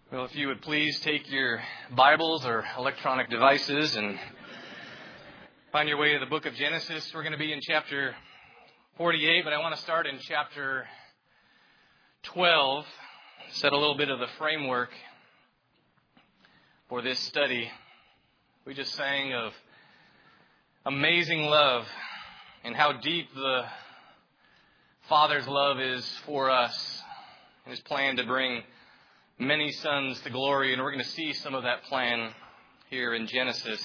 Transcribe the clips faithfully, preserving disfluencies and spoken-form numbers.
Well, if you would please take your Bibles or electronic devices and find your way to the book of Genesis. We're going to be in chapter forty-eight, but I want to start in chapter twelve, set a little bit of the framework for this study. We just sang of amazing love and how deep the Father's love is for us and His plan to bring many sons to glory, and we're going to see some of that plan here in Genesis.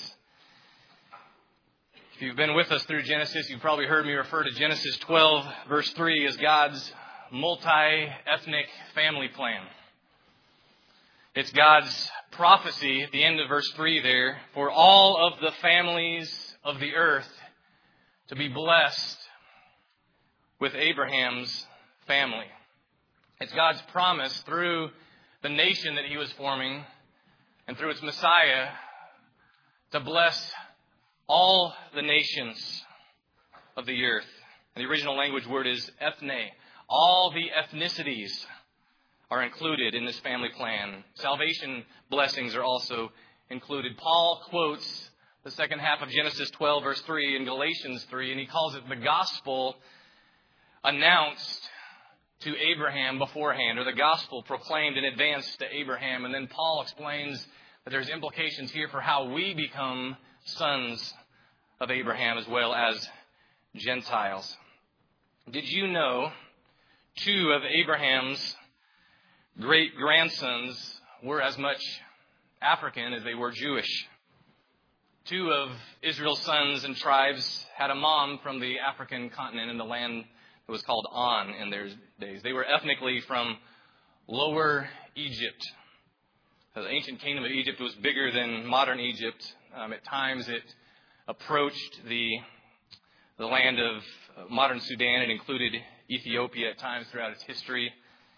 If you've been with us through Genesis, you've probably heard me refer to Genesis twelve, verse three, as God's multi-ethnic family plan. It's God's prophecy at the end of verse three there for all of the families of the earth to be blessed with Abraham's family. It's God's promise through the nation that He was forming and through its Messiah to bless all the nations of the earth. And the original language word is ethne. All the ethnicities are included in this family plan. Salvation blessings are also included. Paul quotes the second half of Genesis twelve, verse three in Galatians three, and he calls it the gospel announced to Abraham beforehand, or the gospel proclaimed in advance to Abraham. And then Paul explains that there's implications here for how we become sons of Abraham as well as Gentiles. Did you know two of Abraham's great-grandsons were as much African as they were Jewish? Two of Israel's sons and tribes had a mom from the African continent in the land that was called On in their days. They were ethnically from Lower Egypt. The ancient kingdom of Egypt was bigger than modern Egypt. Um, at times it approached the, the land of modern Sudan. It included Ethiopia at times throughout its history.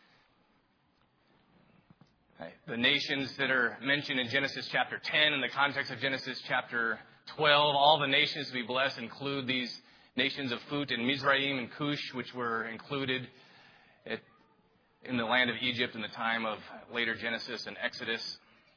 The nations that are mentioned in Genesis chapter ten in the context of Genesis chapter twelve, all the nations to be blessed include these nations of Phut and Mizraim and Cush, which were included at, in the land of Egypt in the time of later Genesis and Exodus.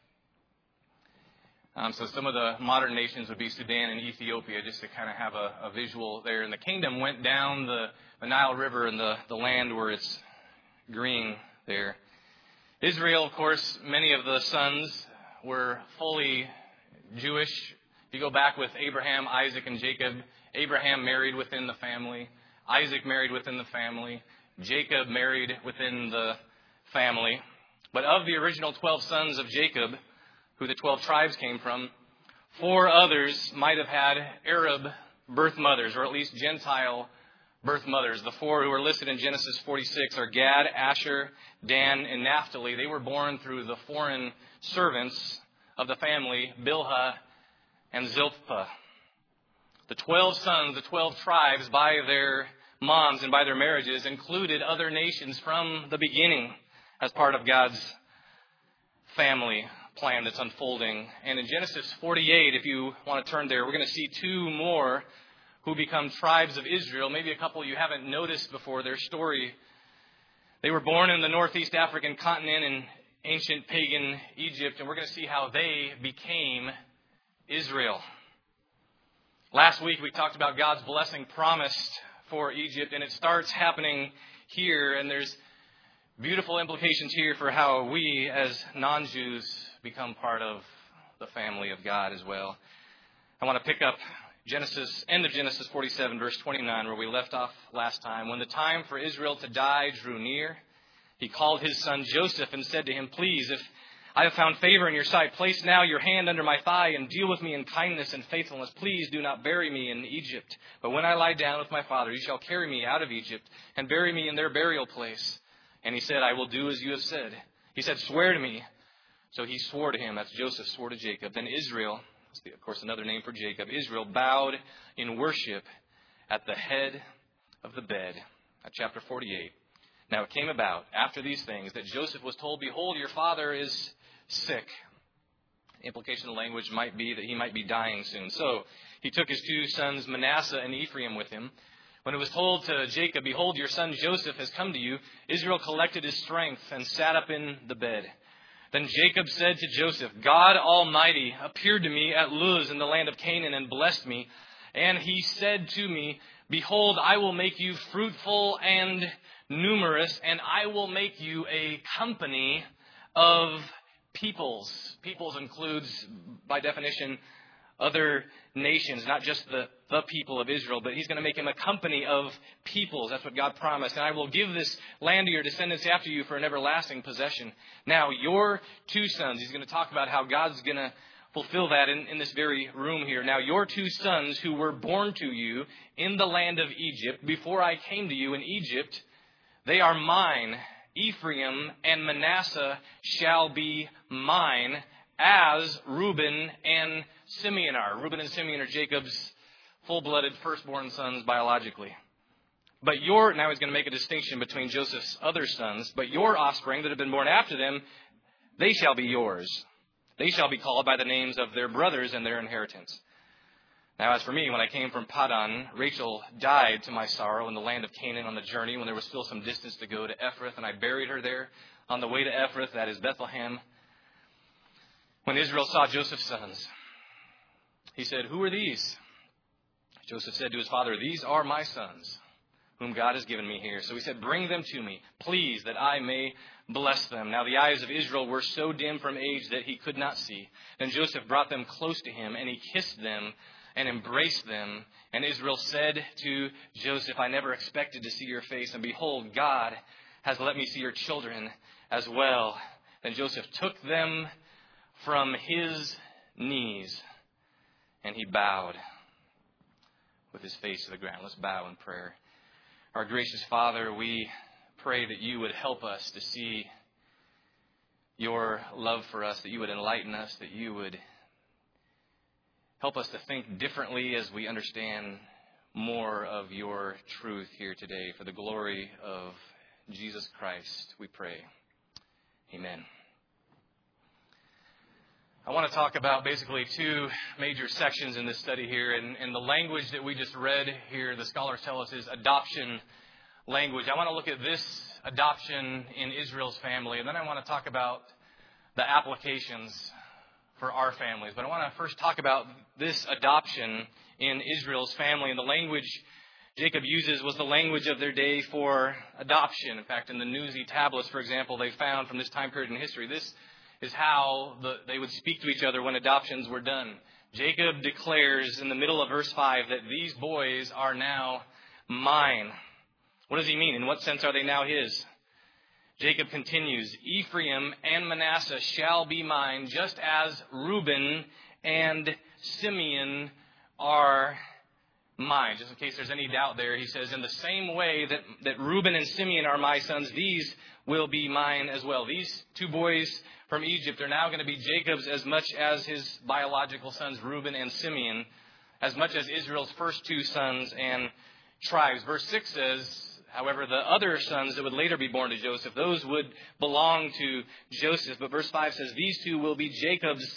Um, so some of the modern nations would be Sudan and Ethiopia, just to kind of have a, a visual there. And the kingdom went down the, the Nile River and the, the land where it's green there. Israel, of course, many of the sons were fully Jewish. If you go back with Abraham, Isaac, and Jacob, Abraham married within the family. Isaac married within the family. Jacob married within the family. But of the original twelve sons of Jacob, who the twelve tribes came from, four others might have had Arab birth mothers, or at least Gentile birth mothers. The four who are listed in Genesis forty-six are Gad, Asher, Dan, and Naphtali. They were born through the foreign servants of the family, Bilhah and Zilpah. The twelve sons, the twelve tribes, by their moms and by their marriages, included other nations from the beginning as part of God's family plan that's unfolding. And in Genesis forty-eight, if you want to turn there, we're going to see two more who become tribes of Israel. Maybe a couple you haven't noticed before their story. They were born in the northeast African continent in ancient pagan Egypt, and we're going to see how they became Israel. Last week we talked about God's blessing promised for Egypt, and it starts happening here, and there's beautiful implications here for how we as non-Jews become part of the family of God as well. I want to pick up Genesis, end of Genesis forty-seven, verse twenty-nine, where we left off last time. When the time for Israel to die drew near, he called his son Joseph and said to him, "Please, if I have found favor in your sight, place now your hand under my thigh and deal with me in kindness and faithfulness. Please do not bury me in Egypt. But when I lie down with my father, you shall carry me out of Egypt and bury me in their burial place." And he said, "I will do as you have said." He said, "Swear to me." So he swore to him. That's Joseph swore to Jacob. Then Israel, of course another name for Jacob, Israel bowed in worship at the head of the bed. At chapter forty-eight. Now it came about after these things that Joseph was told, "Behold, your father is sick." The implication of the language might be that he might be dying soon. So he took his two sons, Manasseh and Ephraim, with him. When it was told to Jacob, "Behold, your son Joseph has come to you," Israel collected his strength and sat up in the bed. Then Jacob said to Joseph, God Almighty appeared to me at Luz in the land of Canaan and blessed me. And he said to me, behold, I will make you fruitful and numerous, and I will make you a company of peoples. Peoples includes, by definition, other nations, not just the, the people of Israel, but he's going to make him a company of peoples. That's what God promised. And I will give this land to your descendants after you for an everlasting possession. Now, your two sons, he's going to talk about how God's going to fulfill that in, in this very room here. Now, your two sons who were born to you in the land of Egypt, before I came to you in Egypt, they are mine. Ephraim and Manasseh shall be mine, as Reuben and Simeon are. Reuben and Simeon are Jacob's full-blooded firstborn sons biologically. But your, now he's going to make a distinction between Joseph's other sons, but your offspring that have been born after them, they shall be yours. They shall be called by the names of their brothers and their inheritance. Now, as for me, when I came from Paddan, Rachel died to my sorrow in the land of Canaan on the journey when there was still some distance to go to Ephrath, and I buried her there on the way to Ephrath, that is Bethlehem. When Israel saw Joseph's sons, he said, who are these? Joseph said to his father, these are my sons, whom God has given me here. So he said, bring them to me, please, that I may bless them. Now the eyes of Israel were so dim from age that he could not see. Then Joseph brought them close to him, and he kissed them and embraced them. And Israel said to Joseph, I never expected to see your face, and behold, God has let me see your children as well. Then Joseph took them from his knees, and he bowed with his face to the ground. Let's bow in prayer. Our gracious Father, we pray that you would help us to see your love for us, that you would enlighten us, that you would help us to think differently as we understand more of your truth here today. For the glory of Jesus Christ, we pray. Amen. I want to talk about basically two major sections in this study here. And, and the language that we just read here, the scholars tell us, is adoption language. I want to look at this adoption in Israel's family. And then I want to talk about the applications for our families. But I want to first talk about this adoption in Israel's family. And the language Jacob uses was the language of their day for adoption. In fact, in the Nuzi tablets, for example, they found from this time period in history, this is how the, they would speak to each other when adoptions were done. Jacob declares in the middle of verse five that these boys are now mine. What does he mean? In what sense are they now his? Jacob continues, Ephraim and Manasseh shall be mine, just as Reuben and Simeon are mine. Just in case there's any doubt there, he says, in the same way that, that Reuben and Simeon are my sons, these will be mine as well. These two boys from Egypt are now going to be Jacob's as much as his biological sons, Reuben and Simeon, as much as Israel's first two sons and tribes. Verse six says, however, the other sons that would later be born to Joseph, those would belong to Joseph. But verse five says, these two will be Jacob's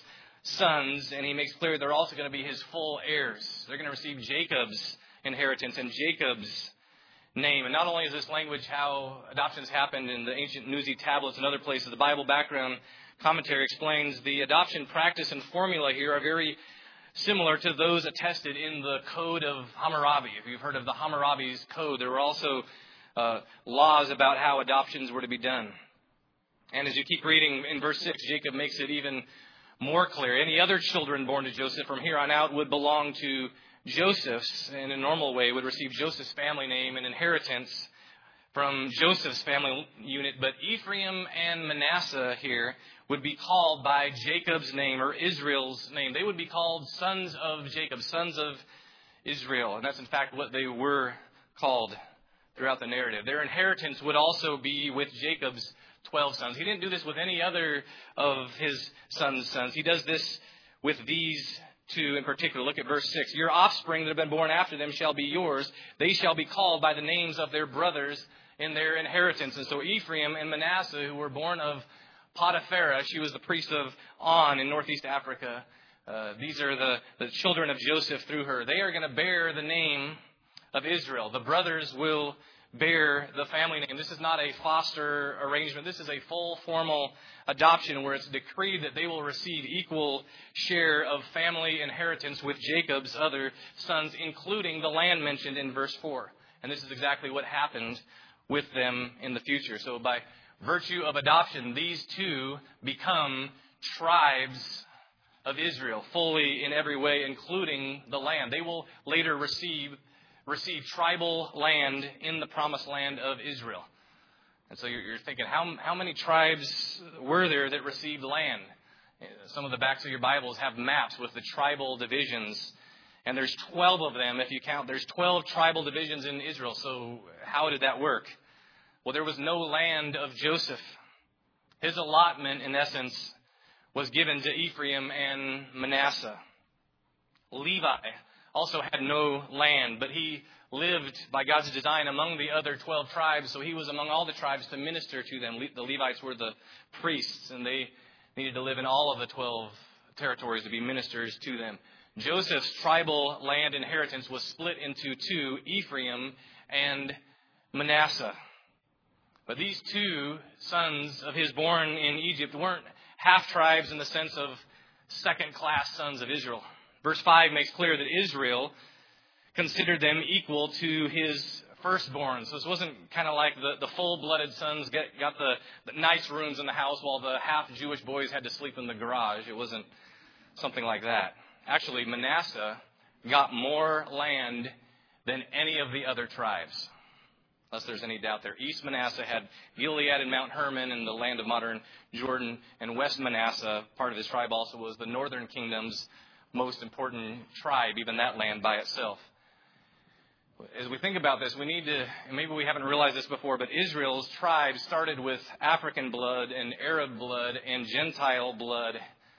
sons, and he makes clear they're also going to be his full heirs. They're going to receive Jacob's inheritance and Jacob's name. And not only is this language how adoptions happened in the ancient Nuzi tablets and other places, the Bible background commentary explains the adoption practice and formula here are very similar to those attested in the Code of Hammurabi. If you've heard of the Hammurabi's Code, there were also uh, laws about how adoptions were to be done. And as you keep reading in verse six, Jacob makes it even more clear. Any other children born to Joseph from here on out would belong to Joseph's, in a normal way, would receive Joseph's family name and inheritance from Joseph's family unit. But Ephraim and Manasseh here would be called by Jacob's name, or Israel's name. They would be called sons of Jacob, sons of Israel. And that's in fact what they were called throughout the narrative. Their inheritance would also be with Jacob's twelve sons. He didn't do this with any other of his sons' sons. He does this with these two in particular. Look at verse six. Your offspring that have been born after them shall be yours. They shall be called by the names of their brothers in their inheritance. And so Ephraim and Manasseh, who were born of Potipharah, she was the priest of On in northeast Africa. Uh, these are the, the children of Joseph through her. They are going to bear the name of Israel. The brothers will bear the family name. This is not a foster arrangement. This is a full formal adoption where it's decreed that they will receive equal share of family inheritance with Jacob's other sons, including the land mentioned in verse four. And this is exactly what happened with them in the future. So by virtue of adoption, these two become tribes of Israel, fully in every way, including the land. They will later receive receive tribal land in the promised land of Israel. And so you're, you're thinking, how, how many tribes were there that received land? Some of the backs of your Bibles have maps with the tribal divisions. And there's twelve of them, if you count. There's twelve tribal divisions in Israel. So how did that work? Well, there was no land of Joseph. His allotment, in essence, was given to Ephraim and Manasseh. Levi also had no land, but he lived by God's design among the other twelve tribes, so he was among all the tribes to minister to them. The Levites were the priests, and they needed to live in all of the twelve territories to be ministers to them. Joseph's tribal land inheritance was split into two, Ephraim and Manasseh. But these two sons of his born in Egypt weren't half-tribes in the sense of second-class sons of Israel. Verse five makes clear that Israel considered them equal to his firstborn. So this wasn't kind of like the, the full-blooded sons get, got the, the nice rooms in the house while the half-Jewish boys had to sleep in the garage. It wasn't something like that. Actually, Manasseh got more land than any of the other tribes, unless there's any doubt there. East Manasseh had Gilead and Mount Hermon and the land of modern Jordan. And West Manasseh, part of his tribe also, was the northern kingdom's most important tribe, even that land by itself. As we think about this, we need to, and maybe we haven't realized this before, but Israel's tribe started with African blood and Arab blood and Gentile blood,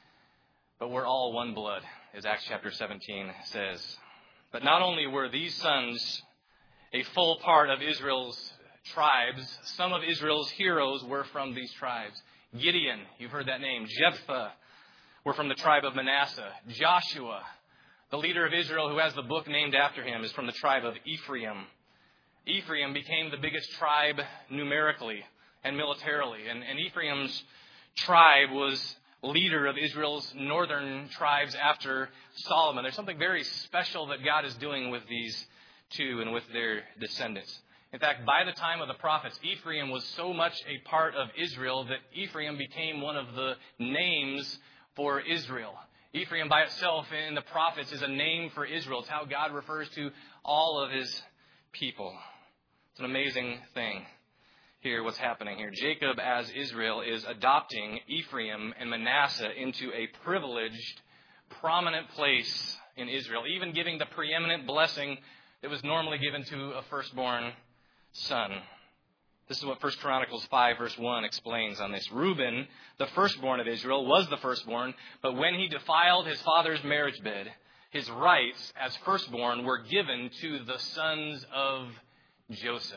but we're all one blood, as Acts chapter seventeen says. But not only were these sons a full part of Israel's tribes, some of Israel's heroes were from these tribes. Gideon, you've heard that name. Jephthah were from the tribe of Manasseh. Joshua, the leader of Israel who has the book named after him, is from the tribe of Ephraim. Ephraim became the biggest tribe numerically and militarily. And, and Ephraim's tribe was leader of Israel's northern tribes after Solomon. There's something very special that God is doing with these two and with their descendants. In fact, by the time of the prophets, Ephraim was so much a part of Israel that Ephraim became one of the names for Israel. Ephraim by itself in the prophets is a name for Israel. It's how God refers to all of his people. It's an amazing thing here, what's happening here. Jacob, as Israel, is adopting Ephraim and Manasseh into a privileged, prominent place in Israel, even giving the preeminent blessing that was normally given to a firstborn son. This is what First Chronicles five verse one explains on this. Reuben, the firstborn of Israel, was the firstborn, but when he defiled his father's marriage bed, his rights as firstborn were given to the sons of Joseph.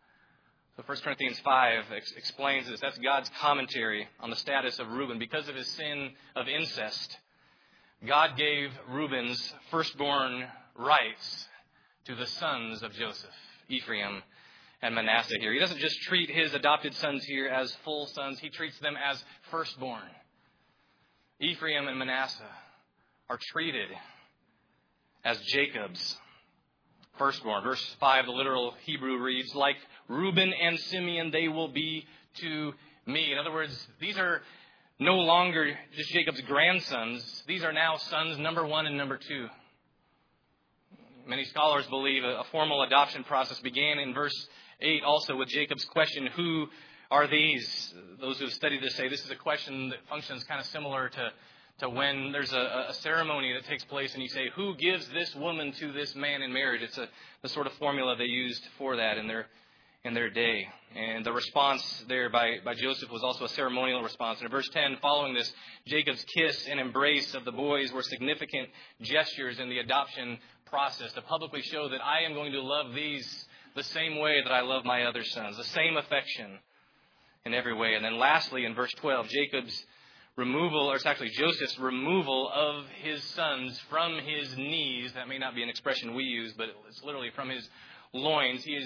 So First Corinthians five ex- explains this. That's God's commentary on the status of Reuben. Because of his sin of incest, God gave Reuben's firstborn rights to the sons of Joseph, Ephraim and Manasseh here. He doesn't just treat his adopted sons here as full sons. He treats them as firstborn. Ephraim and Manasseh are treated as Jacob's firstborn. Verse five, the literal Hebrew reads, like Reuben and Simeon, they will be to me. In other words, these are no longer just Jacob's grandsons. These are now sons number one and number two. Many scholars believe a formal adoption process began in verse eight also with Jacob's question, who are these? Those who have studied this say this is a question that functions kind of similar to, to when there's a, a ceremony that takes place and you say, who gives this woman to this man in marriage? It's a the sort of formula they used for that in their in their day. And the response there by, by Joseph was also a ceremonial response. And in verse ten, following this, Jacob's kiss and embrace of the boys were significant gestures in the adoption process to publicly show that I am going to love these the same way that I love my other sons, the same affection in every way. And then lastly, in verse twelve, Jacob's removal, or it's actually Joseph's removal of his sons from his knees. That may not be an expression we use, but it's literally from his loins. He is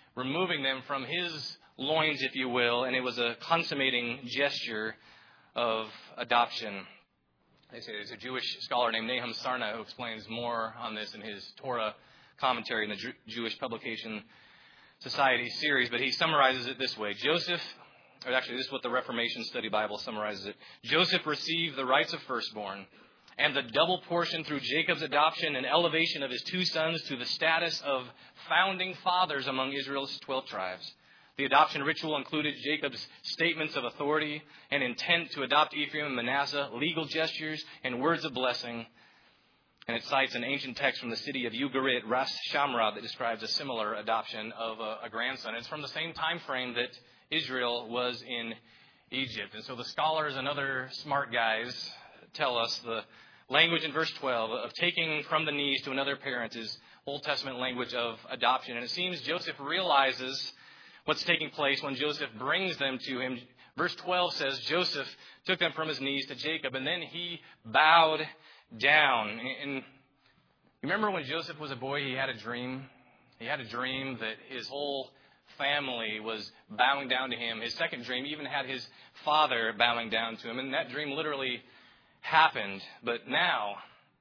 removing them from his loins, if you will, and it was a consummating gesture of adoption. They say there's a Jewish scholar named Nahum Sarna who explains more on this in his Torah commentary in the Jew- Jewish Publication Society series, but he summarizes it this way. Joseph, or actually this is what the Reformation Study Bible summarizes it. Joseph received the rights of firstborn and the double portion through Jacob's adoption and elevation of his two sons to the status of founding fathers among Israel's twelve tribes. The adoption ritual included Jacob's statements of authority and intent to adopt Ephraim and Manasseh, legal gestures, and words of blessing. And it cites an ancient text from the city of Ugarit, Ras Shamra, that describes a similar adoption of a, a grandson. It's from the same time frame that Israel was in Egypt. And so the scholars and other smart guys tell us the language in verse twelve of taking from the knees to another parent is Old Testament language of adoption. And it seems Joseph realizes what's taking place when Joseph brings them to him. Verse twelve says Joseph took them from his knees to Jacob, and then he bowed down. And remember when Joseph was a boy, he had a dream. He had a dream that his whole family was bowing down to him. His second dream even had his father bowing down to him. And that dream literally happened. But now,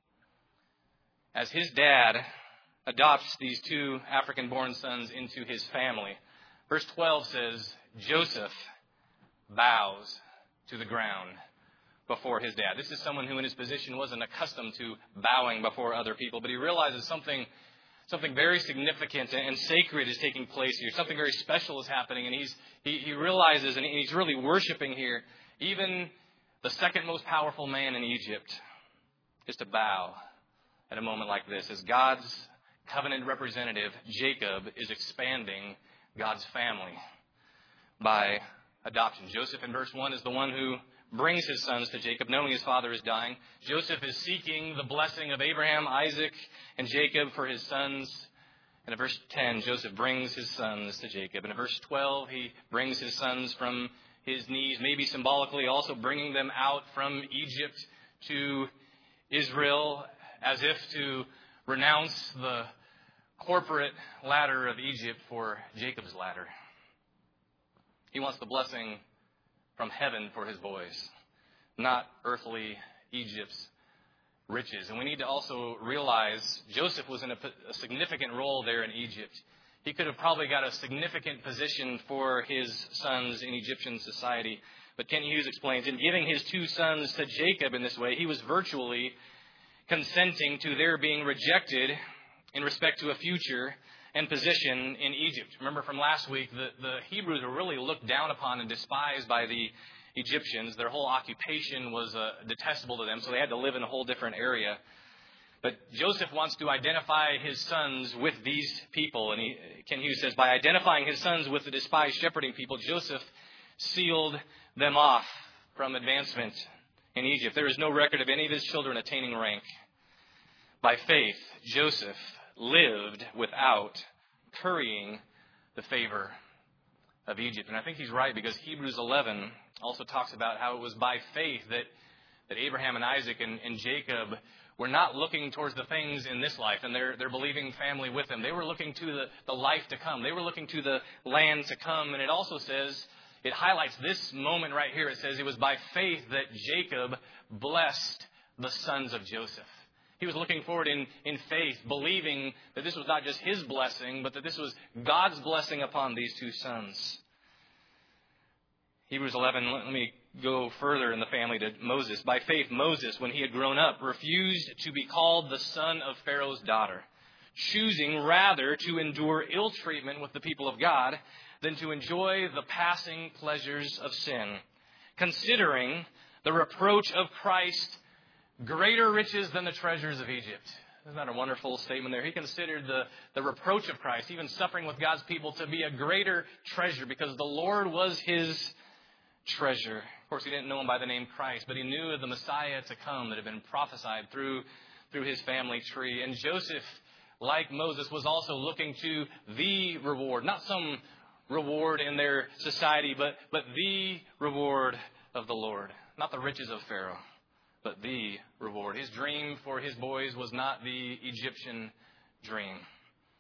as his dad adopts these two African-born sons into his family, verse twelve says, Joseph bows to the ground before his dad. This is someone who in his position wasn't accustomed to bowing before other people, but he realizes something something very significant and sacred is taking place here. Something very special is happening, and he's he, he realizes, and he's really worshiping here, even the second most powerful man in Egypt is to bow at a moment like this, as God's covenant representative, Jacob, is expanding God's family by adoption. Joseph in verse one is the one who brings his sons to Jacob, knowing his father is dying. Joseph is seeking the blessing of Abraham, Isaac, and Jacob for his sons. And in verse ten, Joseph brings his sons to Jacob. And in verse twelve, he brings his sons from his knees, maybe symbolically also bringing them out from Egypt to Israel, as if to renounce the corporate ladder of Egypt for Jacob's ladder. He wants the blessing from heaven for his boys, not earthly Egypt's riches. And we need to also realize Joseph was in a, a significant role there in Egypt. He could have probably got a significant position for his sons in Egyptian society. But Kent Hughes explains, in giving his two sons to Jacob in this way, he was virtually consenting to their being rejected in respect to a future and position in Egypt. Remember from last week, the, the Hebrews were really looked down upon and despised by the Egyptians. Their whole occupation was uh, detestable to them, so they had to live in a whole different area. But Joseph wants to identify his sons with these people. And he, Ken Hughes says, by identifying his sons with the despised shepherding people, Joseph sealed them off from advancement in Egypt. There is no record of any of his children attaining rank. By faith, Joseph lived without currying the favor of Egypt. And I think he's right, because Hebrews eleven also talks about how it was by faith that, that Abraham and Isaac and, and Jacob were not looking towards the things in this life and their, their believing family with them. They were looking to the, the life to come. They were looking to the land to come. And it also says, it highlights this moment right here. It says it was by faith that Jacob blessed the sons of Joseph. He was looking forward in, in faith, believing that this was not just his blessing, but that this was God's blessing upon these two sons. Hebrews eleven, let me go further in the family to Moses. By faith, Moses, when he had grown up, refused to be called the son of Pharaoh's daughter, choosing rather to endure ill treatment with the people of God than to enjoy the passing pleasures of sin, considering the reproach of Christ greater riches than the treasures of Egypt. Isn't that a wonderful statement there? He considered the, the reproach of Christ, even suffering with God's people, to be a greater treasure, because the Lord was his treasure. Of course, he didn't know him by the name Christ, but he knew of the Messiah to come that had been prophesied through, through his family tree. And Joseph, like Moses, was also looking to the reward, not some reward in their society, but, but the reward of the Lord, not the riches of Pharaoh, but the reward. His dream for his boys was not the Egyptian dream.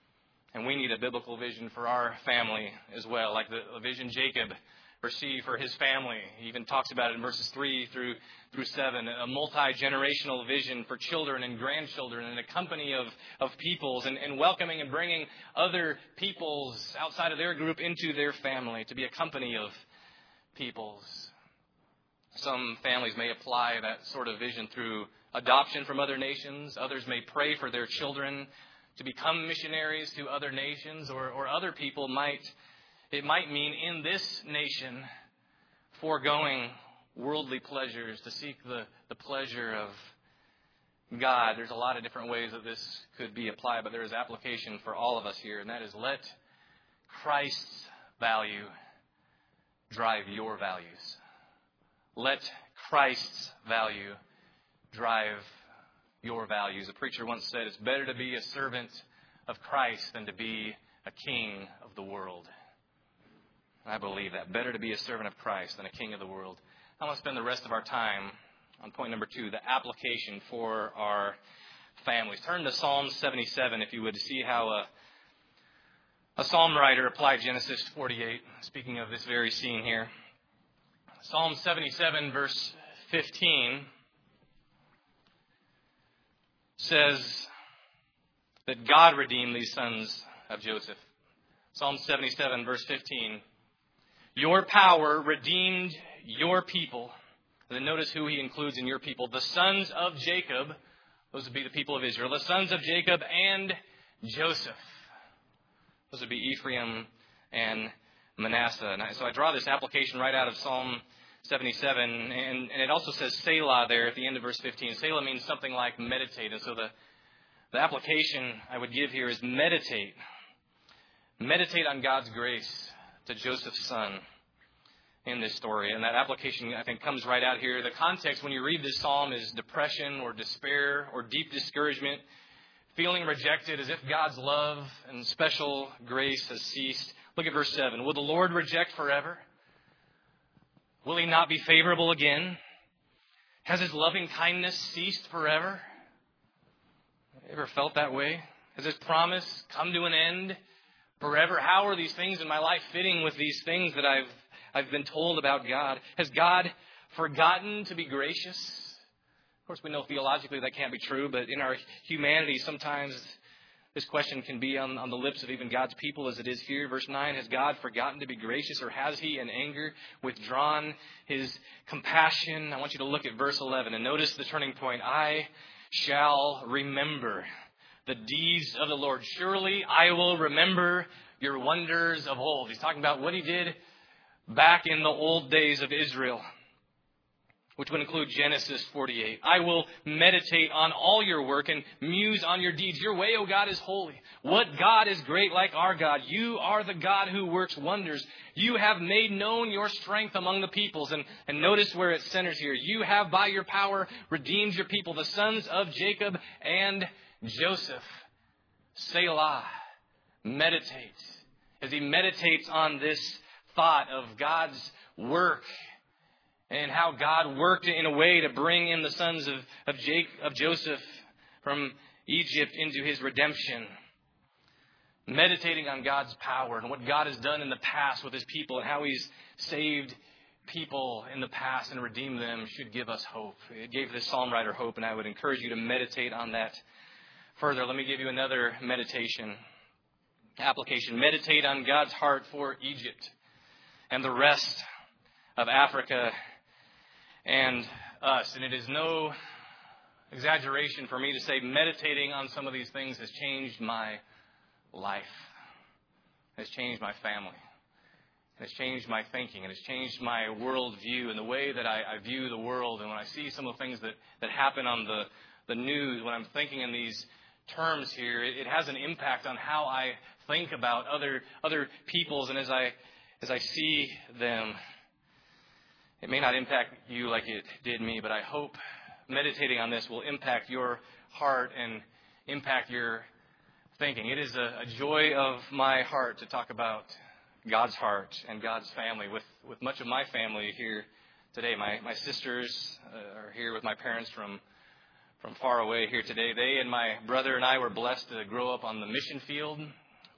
And we need a biblical vision for our family as well, like the, the vision Jacob received for his family. He even talks about it in verses three through through seven, a multi-generational vision for children and grandchildren and a company of, of peoples and, and welcoming and bringing other peoples outside of their group into their family to be a company of peoples. Some families may apply that sort of vision through adoption from other nations. Others may pray for their children to become missionaries to other nations, or, or other people might, it might mean in this nation foregoing worldly pleasures to seek the, the pleasure of God. There's a lot of different ways that this could be applied, but there is application for all of us here, and that is let Christ's value drive your values. Let Christ's value drive your values. A preacher once said, it's better to be a servant of Christ than to be a king of the world. I believe that. Better to be a servant of Christ than a king of the world. I want to spend the rest of our time on point number two, the application for our families. Turn to Psalm seventy-seven, if you would, to see how a, a psalm writer applied Genesis forty-eight, speaking of this very scene here. Psalm seventy-seven, verse fifteen, says that God redeemed these sons of Joseph. Psalm seventy-seven, verse fifteen. Your power redeemed your people. And then notice who he includes in your people. The sons of Jacob. Those would be the people of Israel. The sons of Jacob and Joseph. Those would be Ephraim and Manasseh. And so I draw this application right out of Psalm seventy-seven. And, and it also says Selah there at the end of verse fifteen. Selah means something like meditate. And so the, the application I would give here is meditate. Meditate on God's grace to Joseph's son in this story. And that application, I think, comes right out here. The context when you read this psalm is depression or despair or deep discouragement, feeling rejected as if God's love and special grace has ceased. Look at verse seven. Will the Lord reject forever? Will he not be favorable again? Has his loving kindness ceased forever? Ever felt that way? Has his promise come to an end forever? How are these things in my life fitting with these things that I've I've been told about God? Has God forgotten to be gracious? Of course, we know theologically that can't be true, but in our humanity, sometimes this question can be on, on the lips of even God's people as it is here. Verse nine, has God forgotten to be gracious, or has he in anger withdrawn his compassion? I want you to look at verse eleven and notice the turning point. I shall remember the deeds of the Lord. Surely I will remember your wonders of old. He's talking about what he did back in the old days of Israel, which would include Genesis forty-eight. I will meditate on all your work and muse on your deeds. Your way, O God, is holy. What God is great like our God? You are the God who works wonders. You have made known your strength among the peoples. And, and notice where it centers here. You have by your power redeemed your people, the sons of Jacob and Joseph. Selah. Meditate. As he meditates on this thought of God's work and how God worked in a way to bring in the sons of, of, Jake, of Joseph from Egypt into his redemption. Meditating on God's power and what God has done in the past with his people and how he's saved people in the past and redeemed them should give us hope. It gave this psalm writer hope, and I would encourage you to meditate on that further. Let me give you another meditation application. Meditate on God's heart for Egypt and the rest of Africa and us. And it is no exaggeration for me to say meditating on some of these things has changed my life, has changed my family, and has changed my thinking, and has changed my worldview and the way that I, I view the world. And when I see some of the things that, that happen on the, the news, when I'm thinking in these terms here, it, it has an impact on how I think about other other peoples, and as I As I see them. It may not impact you like it did me, but I hope meditating on this will impact your heart and impact your thinking. It is a, a joy of my heart to talk about God's heart and God's family with, with much of my family here today. My, my sisters uh, are here with my parents from, from far away here today. They and my brother and I were blessed to grow up on the mission field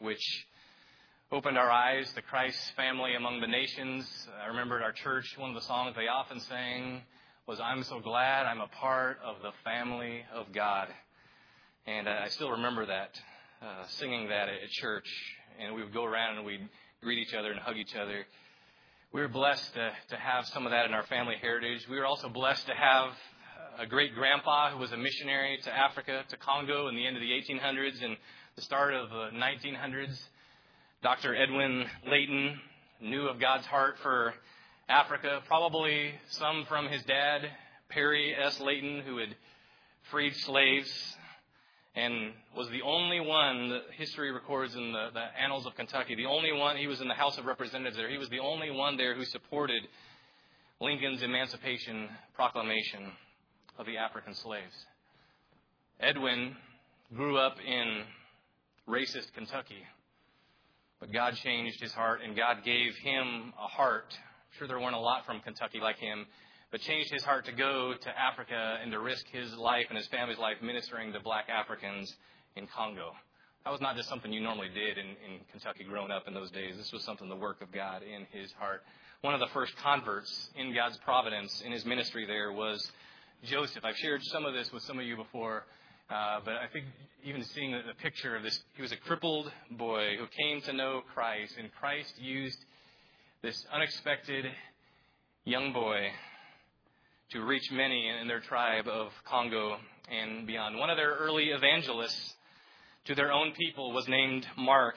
which opened our eyes to Christ's family among the nations. I remember at our church, one of the songs they often sang was, "I'm so glad I'm a part of the family of God." And uh, I still remember that, uh, singing that at church. And we would go around and we'd greet each other and hug each other. We were blessed to, to have some of that in our family heritage. We were also blessed to have a great-grandpa who was a missionary to Africa, to Congo in the end of the eighteen hundreds and the start of the nineteen hundreds. Doctor Edwin Layton knew of God's heart for Africa, probably some from his dad, Perry S. Layton, who had freed slaves and was the only one that history records in the, the annals of Kentucky, the only one, he was in the House of Representatives there, he was the only one there who supported Lincoln's Emancipation Proclamation of the African slaves. Edwin grew up in racist Kentucky, but God changed his heart, and God gave him a heart. I'm sure there weren't a lot from Kentucky like him, but changed his heart to go to Africa and to risk his life and his family's life ministering to black Africans in Congo. That was not just something you normally did in, in Kentucky growing up in those days. This was something, the work of God in his heart. One of the first converts in God's providence in his ministry there was Joseph. I've shared some of this with some of you before. Uh, but I think even seeing the, the picture of this, he was a crippled boy who came to know Christ, and Christ used this unexpected young boy to reach many in their tribe of Congo and beyond. One of their early evangelists to their own people was named Mark,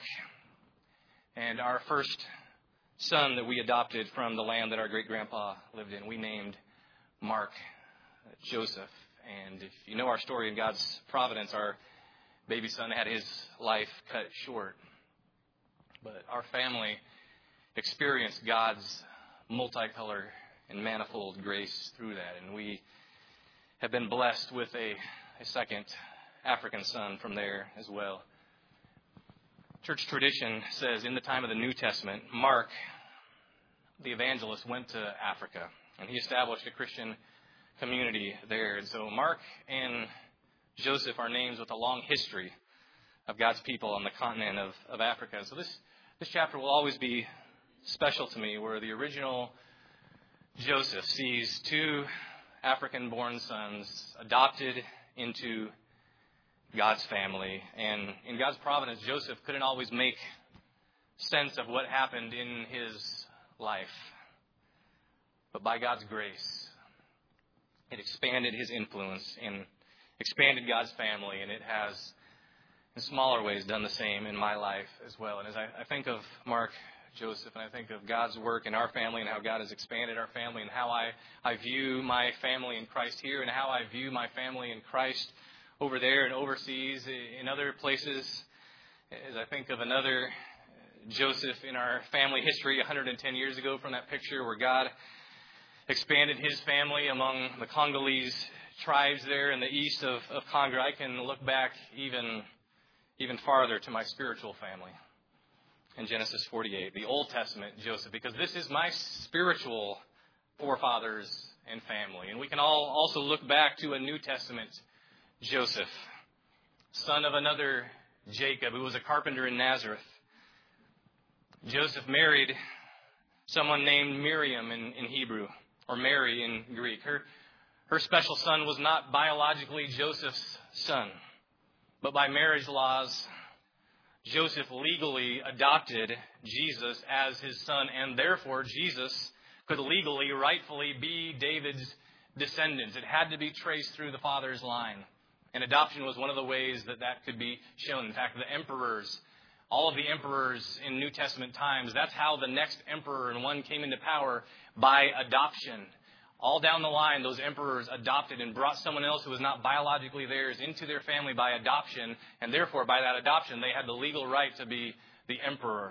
and our first son that we adopted from the land that our great-grandpa lived in, we named Mark Joseph. And if you know our story in God's providence, our baby son had his life cut short. But our family experienced God's multicolor and manifold grace through that. And we have been blessed with a, a second African son from there as well. Church tradition says in the time of the New Testament, Mark, the evangelist, went to Africa. And he established a Christian community there. And so Mark and Joseph are names with a long history of God's people on the continent of, of Africa. So this, this chapter will always be special to me, where the original Joseph sees two African-born sons adopted into God's family. And in God's providence, Joseph couldn't always make sense of what happened in his life. But by God's grace, it expanded his influence and expanded God's family, and it has, in smaller ways, done the same in my life as well. And as I, I think of Mark Joseph, and I think of God's work in our family and how God has expanded our family, and how I, I view my family in Christ here, and how I view my family in Christ over there and overseas in other places, as I think of another Joseph in our family history one hundred ten years ago from that picture, where God expanded his family among the Congolese tribes there in the east of, of Congo, I can look back even, even farther to my spiritual family in Genesis forty-eight, the Old Testament Joseph, because this is my spiritual forefathers and family. And we can all also look back to a New Testament Joseph, son of another Jacob, who was a carpenter in Nazareth. Joseph married someone named Miriam in, in Hebrew, or Mary in Greek. Her, her special son was not biologically Joseph's son, but by marriage laws, Joseph legally adopted Jesus as his son, and therefore Jesus could legally, rightfully be David's descendants. It had to be traced through the father's line. And adoption was one of the ways that that could be shown. In fact, the emperors, all of the emperors in New Testament times, that's how the next emperor and one came into power, by adoption. All down the line, those emperors adopted and brought someone else who was not biologically theirs into their family by adoption, and therefore by that adoption they had the legal right to be the emperor.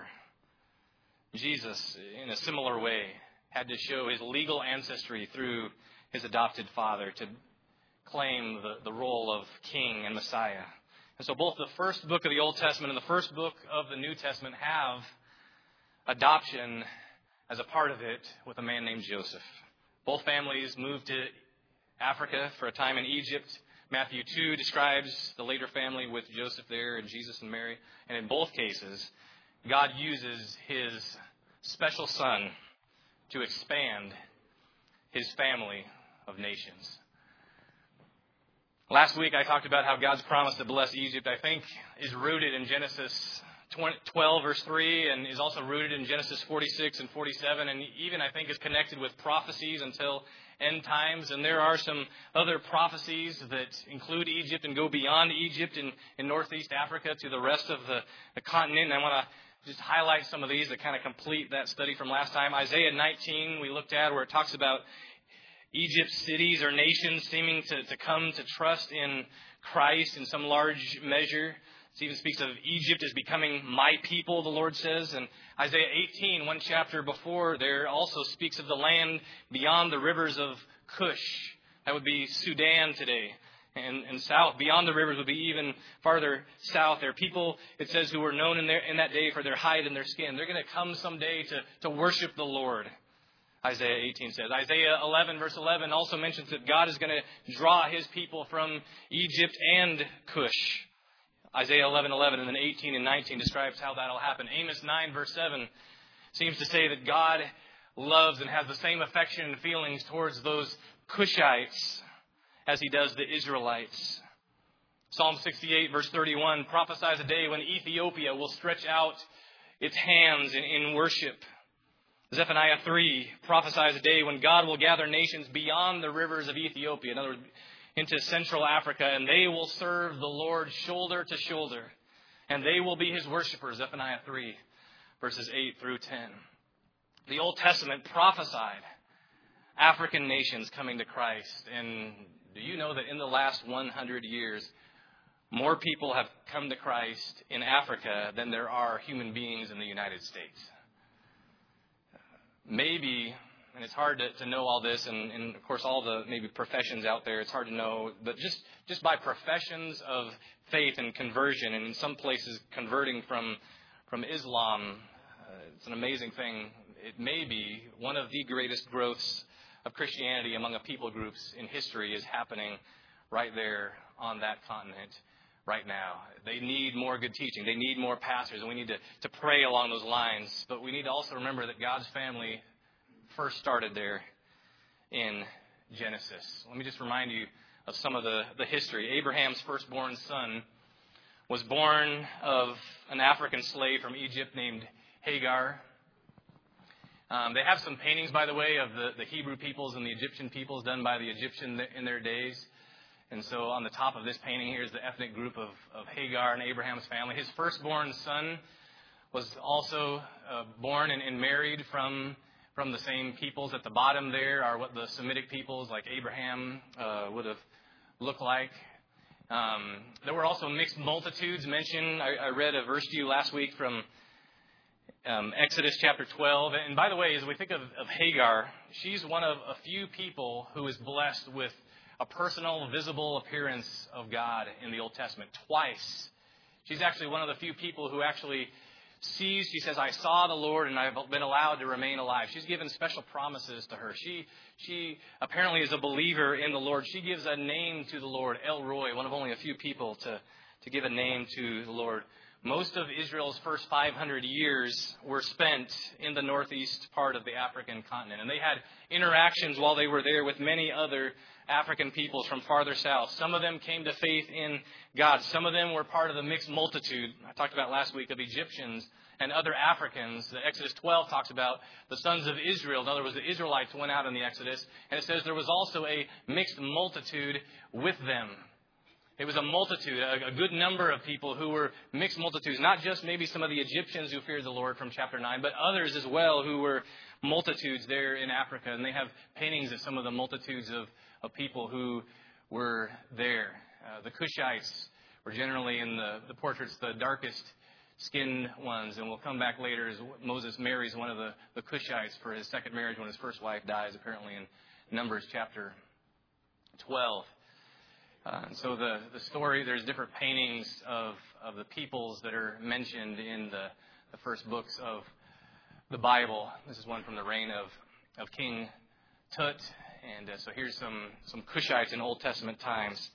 Jesus, in a similar way, had to show his legal ancestry through his adopted father to claim the, the role of king and Messiah. And so both the first book of the Old Testament and the first book of the New Testament have adoption as a part of it with a man named Joseph. Both families moved to Africa for a time in Egypt. Matthew two describes the later family with Joseph there and Jesus and Mary. And in both cases, God uses his special son to expand his family of nations. Last week I talked about how God's promise to bless Egypt, I think, is rooted in Genesis twelve, verse three, and is also rooted in Genesis forty-six and forty-seven, and even, I think, is connected with prophecies until end times. And there are some other prophecies that include Egypt and go beyond Egypt in, in northeast Africa to the rest of the, the continent. And I want to just highlight some of these that kind of complete that study from last time. Isaiah nineteen we looked at, where it talks about Egypt's cities or nations seeming to, to come to trust in Christ in some large measure. It even speaks of Egypt as becoming my people, the Lord says. And Isaiah eighteen, one chapter before there, also speaks of the land beyond the rivers of Cush. That would be Sudan today. And, and south, beyond the rivers, would be even farther south. There are people, it says, who were known in, their, in that day for their hide and their skin. They're going to come someday to, to worship the Lord, Isaiah eighteen says. Isaiah eleven, verse eleven, also mentions that God is going to draw his people from Egypt and Cush. Isaiah eleven eleven, and then eighteen and nineteen describes how that will happen. Amos nine, verse seven, seems to say that God loves and has the same affection and feelings towards those Cushites as he does the Israelites. Psalm sixty-eight, verse thirty-one, prophesies a day when Ethiopia will stretch out its hands in, in worship. Zephaniah three prophesies a day when God will gather nations beyond the rivers of Ethiopia, in other words, into Central Africa, and they will serve the Lord shoulder to shoulder, and they will be his worshipers, Zephaniah three, verses eight through ten. The Old Testament prophesied African nations coming to Christ, and do you know that in the last one hundred years, more people have come to Christ in Africa than there are human beings in the United States? Maybe, and it's hard to, to know all this, and, and of course all the maybe professions out there, it's hard to know, but just, just by professions of faith and conversion, and in some places converting from, from Islam, uh, it's an amazing thing. It may be one of the greatest growths of Christianity among a people groups in history is happening right there on that continent right now. They need more good teaching. They need more pastors, and we need to, to pray along those lines. But we need to also remember that God's family first started there in Genesis. Let me just remind you of some of the, the history. Abraham's firstborn son was born of an African slave from Egypt named Hagar. Um, they have some paintings, by the way, of the, the Hebrew peoples and the Egyptian peoples done by the Egyptian in their days. And so on the top of this painting here is the ethnic group of, of Hagar and Abraham's family. His firstborn son was also uh, born and, and married from, from the same peoples. At the bottom there are what the Semitic peoples like Abraham uh, would have looked like. Um, there were also mixed multitudes mentioned. I, I read a verse to you last week from um, Exodus chapter twelve. And by the way, as we think of, of Hagar, she's one of a few people who is blessed with a personal, visible appearance of God in the Old Testament. Twice. She's actually one of the few people who actually sees, she says, I saw the Lord and I've been allowed to remain alive. She's given special promises to her. She she apparently is a believer in the Lord. She gives a name to the Lord, El Roi, one of only a few people to, to give a name to the Lord. Most of Israel's first five hundred years were spent in the northeast part of the African continent. And they had interactions while they were there with many other African peoples from farther south. Some of them came to faith in God. Some of them were part of the mixed multitude I talked about last week of Egyptians and other Africans. The Exodus twelve talks about the sons of Israel. In other words, the Israelites went out in the Exodus. And it says there was also a mixed multitude with them. It was a multitude, a, a good number of people who were mixed multitudes, not just maybe some of the Egyptians who feared the Lord from chapter nine, but others as well who were multitudes there in Africa. And they have paintings of some of the multitudes of, of people who were there. Uh, the Cushites were generally in the, the portraits the darkest skinned ones. And we'll come back later as Moses marries one of the, the Cushites for his second marriage when his first wife dies, apparently in Numbers chapter twelve. Uh, and so the, the story, there's different paintings of, of the peoples that are mentioned in the, the first books of the Bible. This is one from the reign of, of King Tut. And uh, so here's some, some Cushites in Old Testament times.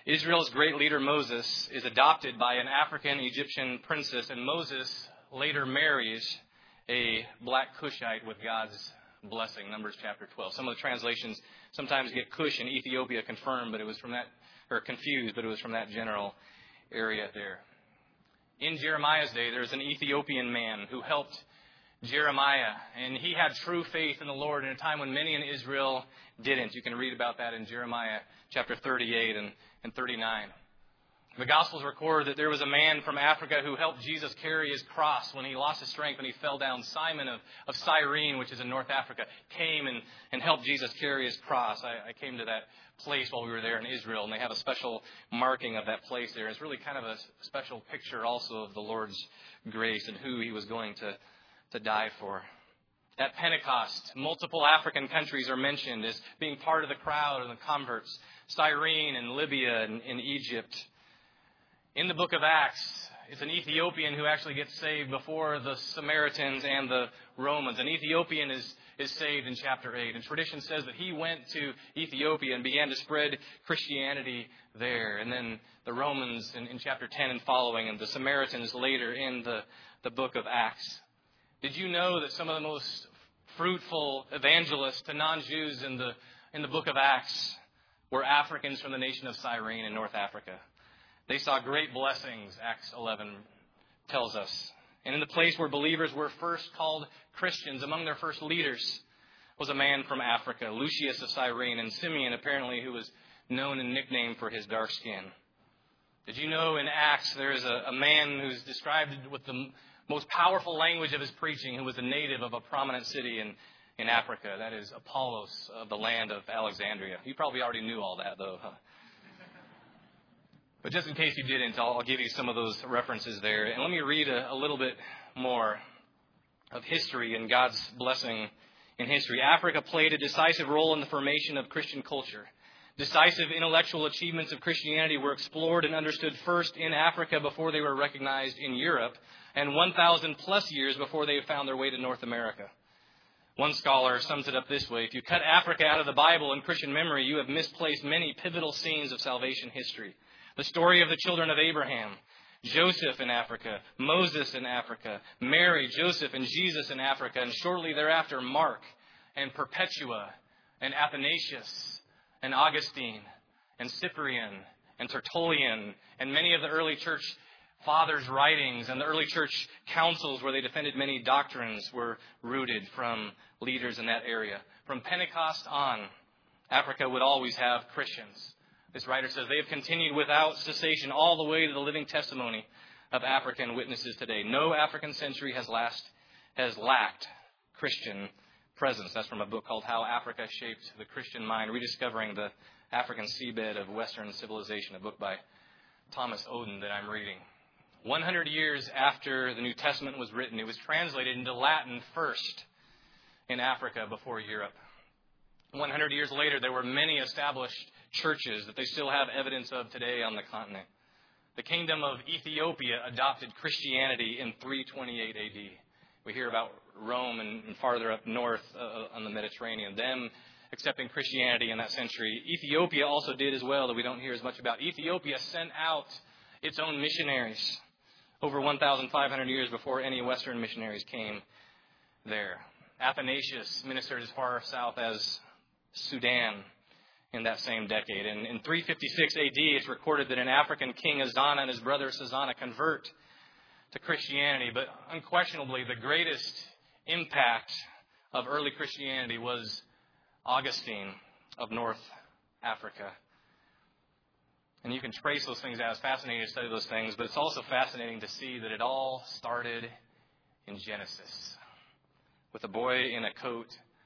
Israel's great leader Moses is adopted by an African Egyptian princess, and Moses later marries a black Cushite with God's blessing, Numbers chapter twelve. Some of the translations sometimes get Cush in Ethiopia confirmed, but it was from that, or confused, but it was from that general area there. In Jeremiah's day, there was an Ethiopian man who helped Jeremiah, and he had true faith in the Lord in a time when many in Israel didn't. You can read about that in Jeremiah chapter thirty-eight and, and thirty-nine. The Gospels record that there was a man from Africa who helped Jesus carry his cross when he lost his strength and he fell down. Simon of, of Cyrene, which is in North Africa, came and, and helped Jesus carry his cross. I, I came to that place while we were there in Israel, and they have a special marking of that place there. It's really kind of a special picture also of the Lord's grace and who he was going to, to die for. At Pentecost, multiple African countries are mentioned as being part of the crowd and the converts. Cyrene and Libya and, and Egypt. In the book of Acts, it's an Ethiopian who actually gets saved before the Samaritans and the Romans. An Ethiopian is, is saved in chapter eight. And tradition says that he went to Ethiopia and began to spread Christianity there. And then the Romans in, in chapter ten and following, and the Samaritans later in the, the book of Acts. Did you know that some of the most fruitful evangelists to non-Jews in the, in the book of Acts were Africans from the nation of Cyrene in North Africa? They saw great blessings, Acts eleven tells us. And in the place where believers were first called Christians, among their first leaders was a man from Africa, Lucius of Cyrene, and Simeon, apparently, who was known and nicknamed for his dark skin. Did you know in Acts there is a, a man who's described with the most powerful language of his preaching, who was a native of a prominent city in, in Africa? That is Apollos of the land of Alexandria. You probably already knew all that, though, huh? But just in case you didn't, I'll, I'll give you some of those references there. And let me read a, a little bit more of history and God's blessing in history. Africa played a decisive role in the formation of Christian culture. Decisive intellectual achievements of Christianity were explored and understood first in Africa before they were recognized in Europe, and one thousand plus years before they found their way to North America. One scholar sums it up this way: if you cut Africa out of the Bible and Christian memory, you have misplaced many pivotal scenes of salvation history. The story of the children of Abraham, Joseph in Africa, Moses in Africa, Mary, Joseph, and Jesus in Africa, and shortly thereafter Mark and Perpetua and Athanasius and Augustine and Cyprian and Tertullian and many of the early church fathers' writings and the early church councils where they defended many doctrines were rooted from leaders in that area. From Pentecost on, Africa would always have Christians. This writer says they have continued without cessation all the way to the living testimony of African witnesses today. No African century has last has lacked Christian presence. That's from a book called How Africa Shaped the Christian Mind, Rediscovering the African Seabed of Western Civilization, a book by Thomas Oden that I'm reading. one hundred years after the New Testament was written, it was translated into Latin first in Africa before Europe. one hundred years later, there were many established churches that they still have evidence of today on the continent. The kingdom of Ethiopia adopted Christianity in three twenty-eight A D. We hear about Rome and, and farther up north uh, on the Mediterranean, them accepting Christianity in that century. Ethiopia also did as well, that we don't hear as much about. Ethiopia sent out its own missionaries over one thousand five hundred years before any Western missionaries came there. Athanasius ministered as far south as Sudan in that same decade. And in three fifty-six A D, it's recorded that an African king, Azana, and his brother Sazana convert to Christianity. But unquestionably, the greatest impact of early Christianity was Augustine of North Africa. And you can trace those things out. It's fascinating to study those things, but it's also fascinating to see that it all started in Genesis with a boy in a coat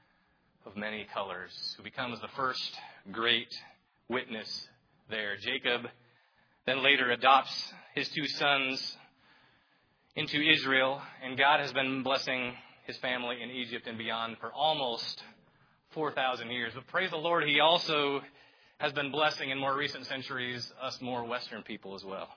of many colors who becomes the first great witness there. Jacob then later adopts his two sons into Israel, and God has been blessing his family in Egypt and beyond for almost four thousand years. But praise the Lord, he also has been blessing in more recent centuries us more Western people as well.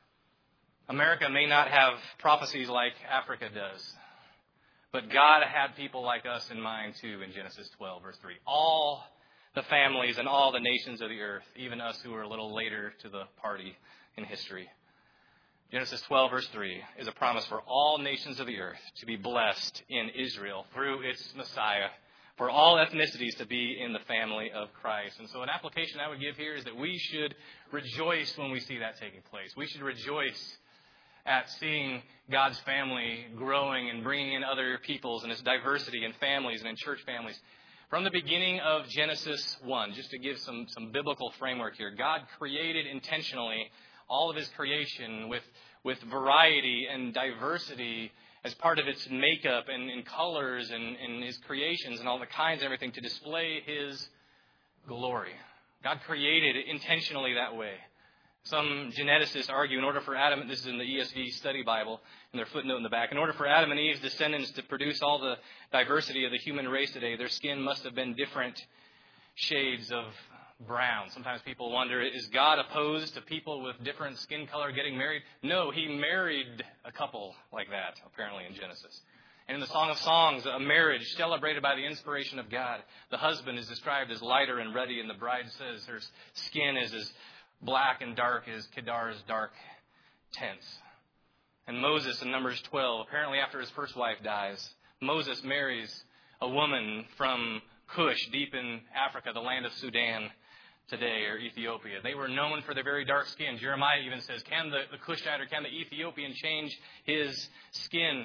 America may not have prophecies like Africa does, but God had people like us in mind too in Genesis twelve, verse three. All the families, and all the nations of the earth, even us who are a little later to the party in history. Genesis twelve, verse three, is a promise for all nations of the earth to be blessed in Israel through its Messiah, for all ethnicities to be in the family of Christ. And so an application I would give here is that we should rejoice when we see that taking place. We should rejoice at seeing God's family growing and bringing in other peoples and its diversity in families and in church families. From the beginning of Genesis one, just to give some, some biblical framework here, God created intentionally all of his creation with, with variety and diversity as part of its makeup and, and colors and, and his creations and all the kinds and everything to display his glory. God created it intentionally that way. Some geneticists argue in order for Adam, this is in the E S V Study Bible, in their footnote in the back, in order for Adam and Eve's descendants to produce all the diversity of the human race today, their skin must have been different shades of brown. Sometimes people wonder, is God opposed to people with different skin color getting married? No, he married a couple like that, apparently, in Genesis. And in the Song of Songs, a marriage celebrated by the inspiration of God, the husband is described as lighter and ruddy, and the bride says her skin is as black and dark as Kedar's dark tents. And Moses in Numbers twelve, apparently after his first wife dies, Moses marries a woman from Cush, deep in Africa, the land of Sudan today, or Ethiopia. They were known for their very dark skin. Jeremiah even says, can the, the Cushite or can the Ethiopian change his skin?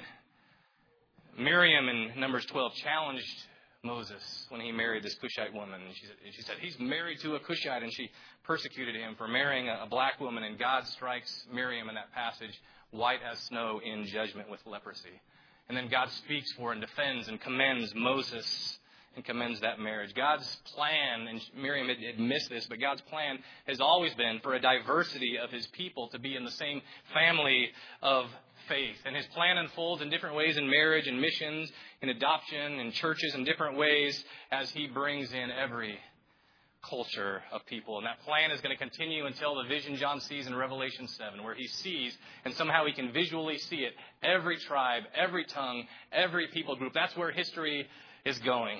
Miriam in Numbers twelve challenged Moses when he married this Cushite woman. And she, she said, he's married to a Cushite, and she persecuted him for marrying a, a black woman. And God strikes Miriam in that passage white as snow in judgment with leprosy. And then God speaks for and defends and commends Moses and commends that marriage. God's plan, and Miriam had, had missed this, but God's plan has always been for a diversity of his people to be in the same family of faith. And his plan unfolds in different ways in marriage and missions, in adoption, in churches, in different ways as he brings in every culture of people. And that plan is going to continue until the vision John sees in Revelation seven, where he sees, and somehow he can visually see it, every tribe, every tongue, every people group. That's where history is going.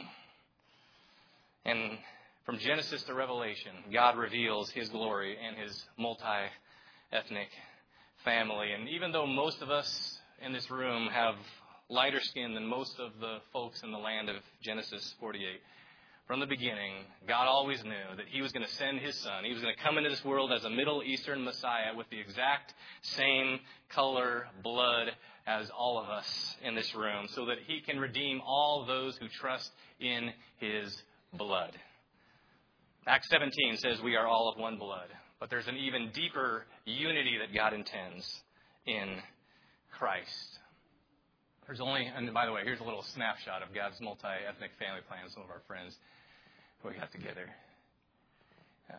And from Genesis to Revelation, God reveals his glory and his multi-ethnic family. And even though most of us in this room have lighter skin than most of the folks in the land of Genesis forty-eight, from the beginning, God always knew that he was going to send his son. He was going to come into this world as a Middle Eastern Messiah with the exact same color, blood as all of us in this room, so that he can redeem all those who trust in his blood. Acts seventeen says we are all of one blood, but there's an even deeper unity that God intends in Christ. There's only, and by the way, here's a little snapshot of God's multi-ethnic family plan. Some of our friends who we got together. Um,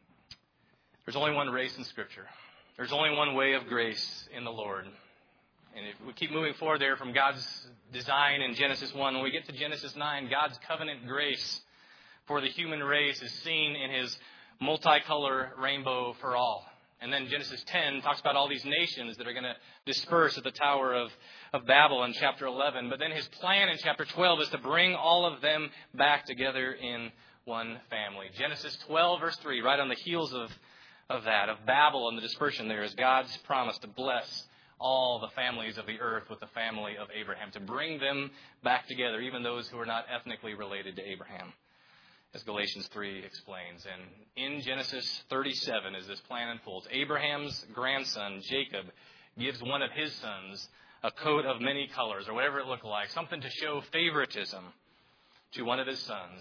there's only one race in Scripture. There's only one way of grace in the Lord. And if we keep moving forward there from God's design in Genesis one, when we get to Genesis nine, God's covenant grace for the human race is seen in his multicolor rainbow for all. And then Genesis ten talks about all these nations that are going to disperse at the Tower of, of Babel in chapter eleven. But then his plan in chapter twelve is to bring all of them back together in one family. Genesis twelve, verse three, right on the heels of, of that, of Babel and the dispersion there, is God's promise to bless all the families of the earth with the family of Abraham, to bring them back together, even those who are not ethnically related to Abraham, as Galatians three explains. And in Genesis thirty-seven, as this plan unfolds, Abraham's grandson, Jacob, gives one of his sons a coat of many colors, or whatever it looked like, something to show favoritism to one of his sons.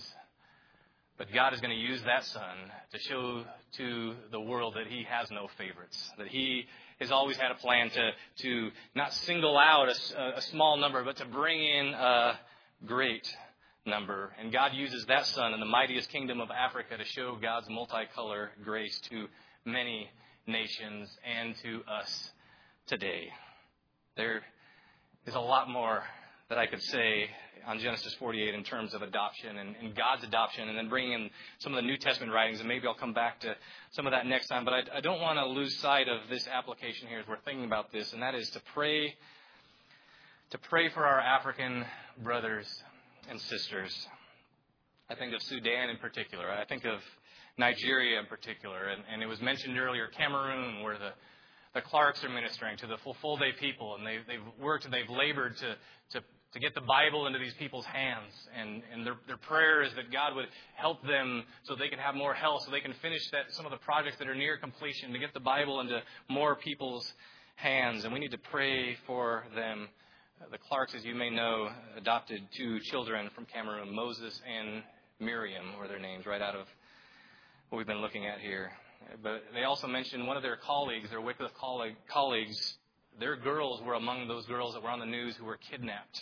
But God is going to use that son to show to the world that he has no favorites, that he has always had a plan to, to not single out a, a small number, but to bring in a great number. And God uses that son in the mightiest kingdom of Africa to show God's multicolor grace to many nations and to us today. There is a lot more that I could say on Genesis forty-eight in terms of adoption and, and God's adoption, and then bringing in some of the New Testament writings, and maybe I'll come back to some of that next time. But I, I don't want to lose sight of this application here as we're thinking about this, and that is to pray, to pray for our African brothers and sisters. I think of Sudan in particular. I think of Nigeria in particular. And, and it was mentioned earlier, Cameroon, where the, the Clarks are ministering to the full, full day people. And they've, they've worked and they've labored to, to, to get the Bible into these people's hands. And, and their, their prayer is that God would help them so they can have more health, so they can finish that some of the projects that are near completion, to get the Bible into more people's hands. And we need to pray for them. The Clarks, as you may know, adopted two children from Cameroon, Moses and Miriam were their names, right out of what we've been looking at here. But they also mentioned one of their colleagues, their Wycliffe colleagues, their girls were among those girls that were on the news who were kidnapped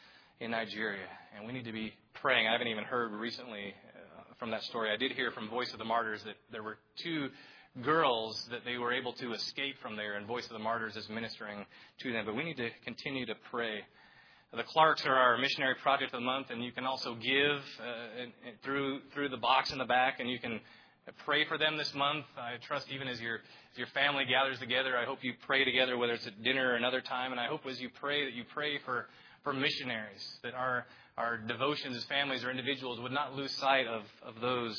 in Nigeria. And we need to be praying. I haven't even heard recently uh, from that story. I did hear from Voice of the Martyrs that there were two girls that they were able to escape from there, and Voice of the Martyrs is ministering to them. But we need to continue to pray. The Clarks are our missionary project of the month, and you can also give uh, through through the box in the back, and you can pray for them this month. I trust even as your as your family gathers together, I hope you pray together, whether it's at dinner or another time. And I hope as you pray that you pray for, for missionaries, that our our devotions as families or individuals would not lose sight of, of those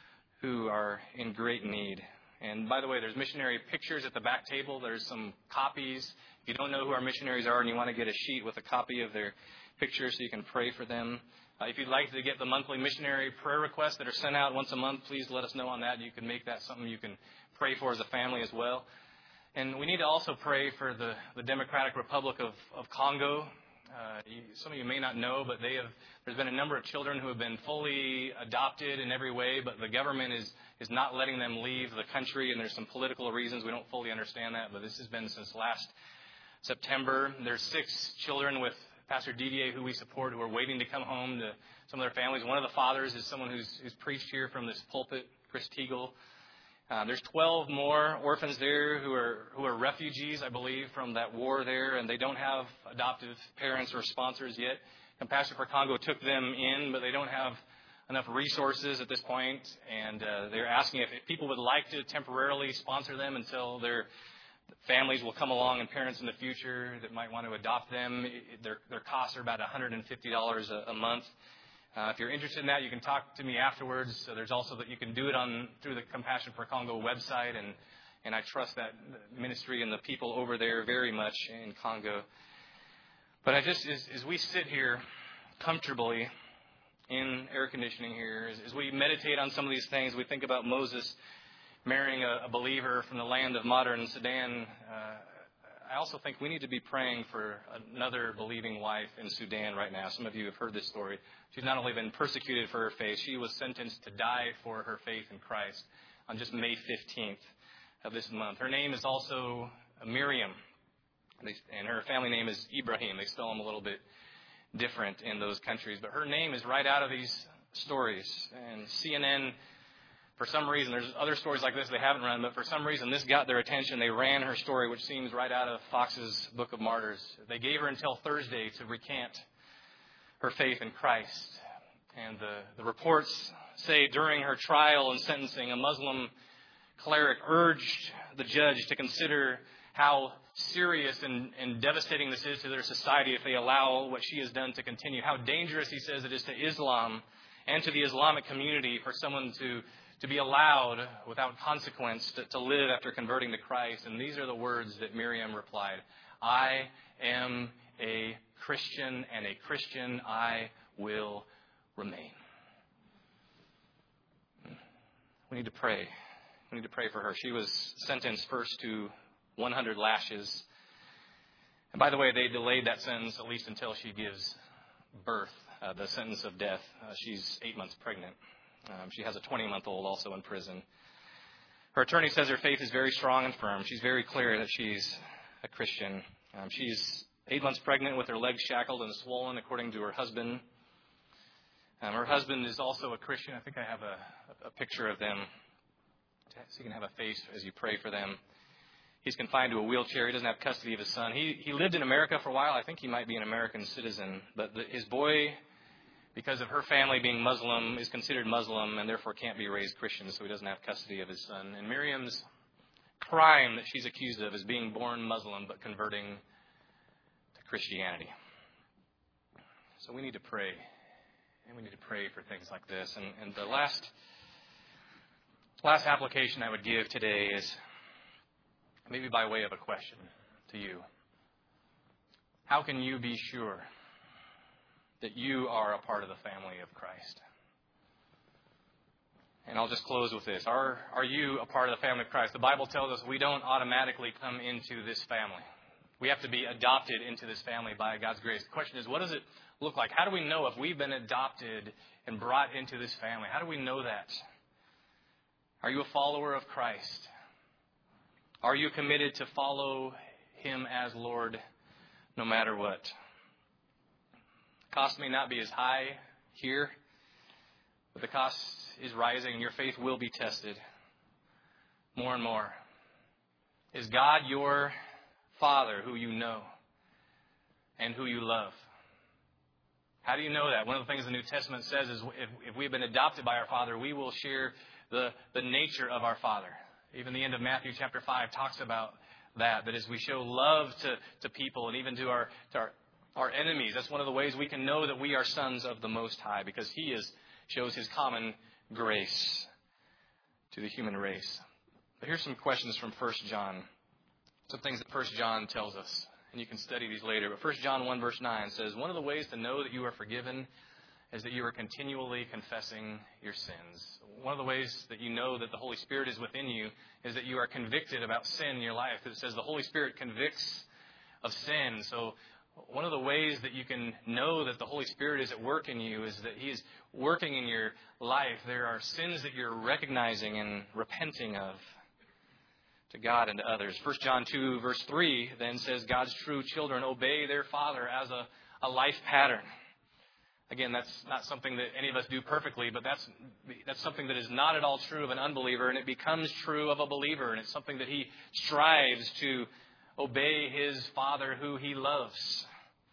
who are in great need. And by the way, there's missionary pictures at the back table. There's some copies. If you don't know who our missionaries are and you want to get a sheet with a copy of their pictures so you can pray for them. Uh, if you'd like to get the monthly missionary prayer requests that are sent out once a month, please let us know on that. You can make that something you can pray for as a family as well. And we need to also pray for the, the Democratic Republic of, of Congo. Uh, you, some of you may not know, but they have. There's been a number of children who have been fully adopted in every way, but the government is is not letting them leave the country, and there's some political reasons. We don't fully understand that, but this has been since last September. There's six children with Pastor Didier, who we support, who are waiting to come home to some of their families. One of the fathers is someone who's, who's preached here from this pulpit, Chris Teagle. Uh, there's twelve more orphans there who are who are refugees, I believe, from that war there, and they don't have adoptive parents or sponsors yet. Compassion for Congo took them in, but they don't have enough resources at this point, and uh, they're asking if, if people would like to temporarily sponsor them until their families will come along and parents in the future that might want to adopt them. It, their, their costs are about one hundred fifty dollars a, a month. Uh, if you're interested in that, you can talk to me afterwards. So there's also that you can do it on through the Compassion for Congo website, and and I trust that ministry and the people over there very much in Congo. But I just as, as we sit here comfortably in air conditioning here, as, as we meditate on some of these things, we think about Moses marrying a, a believer from the land of modern Sudan. Uh, I also think we need to be praying for another believing wife in Sudan right now. Some of you have heard this story. She's not only been persecuted for her faith, she was sentenced to die for her faith in Christ on just May fifteenth of this month. Her name is also Miriam, and her family name is Ibrahim. They spell them a little bit different in those countries, but her name is right out of these stories. And C N N, for some reason, there's other stories like this they haven't run, but for some reason this got their attention. They ran her story, which seems right out of Fox's Book of Martyrs. They gave her until Thursday to recant her faith in Christ. And the, the reports say during her trial and sentencing, a Muslim cleric urged the judge to consider how serious and, and devastating this is to their society if they allow what she has done to continue. How dangerous, he says, it is to Islam and to the Islamic community for someone to to be allowed without consequence to, to live after converting to Christ. And these are the words that Miriam replied. I am a Christian, and a Christian I will remain. We need to pray. We need to pray for her. She was sentenced first to one hundred lashes. And by the way, they delayed that sentence at least until she gives birth, uh, the sentence of death. Uh, she's eight months pregnant. Um, she has a twenty-month-old also in prison. Her attorney says her faith is very strong and firm. She's very clear that she's a Christian. Um, she's eight months pregnant with her legs shackled and swollen, according to her husband. Um, her husband is also a Christian. I think I have a, a picture of them so you can have a face as you pray for them. He's confined to a wheelchair. He doesn't have custody of his son. He he lived in America for a while. I think he might be an American citizen. But the, his boy, because of her family being Muslim, is considered Muslim and therefore can't be raised Christian, so he doesn't have custody of his son. And Miriam's crime that she's accused of is being born Muslim but converting to Christianity. So we need to pray. And we need to pray for things like this. And, and the last, last application I would give today is maybe by way of a question to you. How can you be sure that you are a part of the family of Christ? And I'll just close with this. Are, are you a part of the family of Christ? The Bible tells us we don't automatically come into this family. We have to be adopted into this family by God's grace. The question is, what does it look like? How do we know if we've been adopted and brought into this family? How do we know that? Are you a follower of Christ? Are you committed to follow Him as Lord no matter what? The cost may not be as high here, but the cost is rising and your faith will be tested more and more. Is God your Father who you know and who you love? How do you know that? One of the things the New Testament says is if, if we've been adopted by our Father, we will share the, the nature of our Father. Even the end of Matthew chapter five talks about that, that as we show love to, to people and even to our, to our our enemies, that's one of the ways we can know that we are sons of the Most High, because He is shows His common grace to the human race. But here's some questions from First John. Some things that First John tells us. And you can study these later. But First John one verse nine says, one of the ways to know that you are forgiven is that you are continually confessing your sins. One of the ways that you know that the Holy Spirit is within you is that you are convicted about sin in your life. It says the Holy Spirit convicts of sin. So one of the ways that you can know that the Holy Spirit is at work in you is that He is working in your life. There are sins that you're recognizing and repenting of to God and to others. First John two verse three then says, God's true children obey their Father as a, a life pattern. Again, that's not something that any of us do perfectly, but that's that's something that is not at all true of an unbeliever, and it becomes true of a believer, and it's something that he strives to obey his Father who he loves.